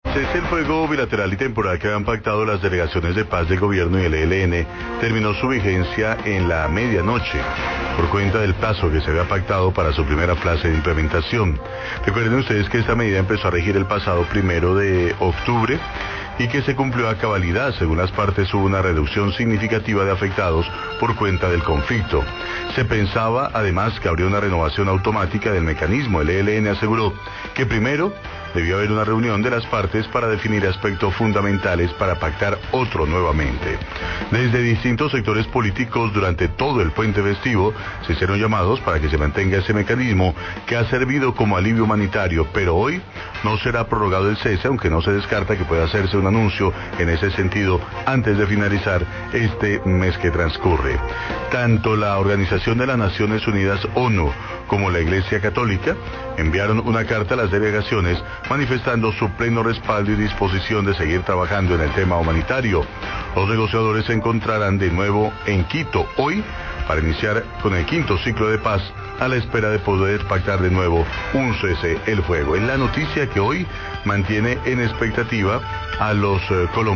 Cese el fuego bilateral y temporal que habían pactado las delegaciones de paz del gobierno y el ELN terminó su vigencia en la medianoche por cuenta del plazo que se había pactado para su primera fase de implementación. Recuerden ustedes que esta medida empezó a regir el pasado 1 de octubre y que se cumplió a cabalidad. Según las partes, hubo una reducción significativa de afectados por cuenta del conflicto. Se pensaba además que habría una renovación automática del mecanismo. El ELN aseguró que primero debió haber una reunión de las partes para definir aspectos fundamentales para pactar otro nuevamente. Desde distintos sectores políticos durante todo el puente festivo se hicieron llamados para que se mantenga ese mecanismo que ha servido como alivio humanitario, pero hoy no será prorrogado el cese, aunque no se descarta que pueda hacerse un anuncio en ese sentido antes de finalizar este mes que transcurre. Tanto la Organización de las Naciones Unidas, ONU, como la Iglesia Católica enviaron una carta a las delegaciones manifestando su pleno respaldo y disposición de seguir trabajando en el tema humanitario. Los negociadores se encontrarán de nuevo en Quito hoy para iniciar con el quinto ciclo de paz a la espera de poder pactar de nuevo un cese el fuego. Es la noticia que hoy mantiene en expectativa a los colombianos.